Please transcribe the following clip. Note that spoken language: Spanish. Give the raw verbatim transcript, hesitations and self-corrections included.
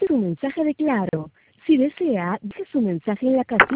su mensaje de Claro. Si desea, deje su mensaje en la casilla.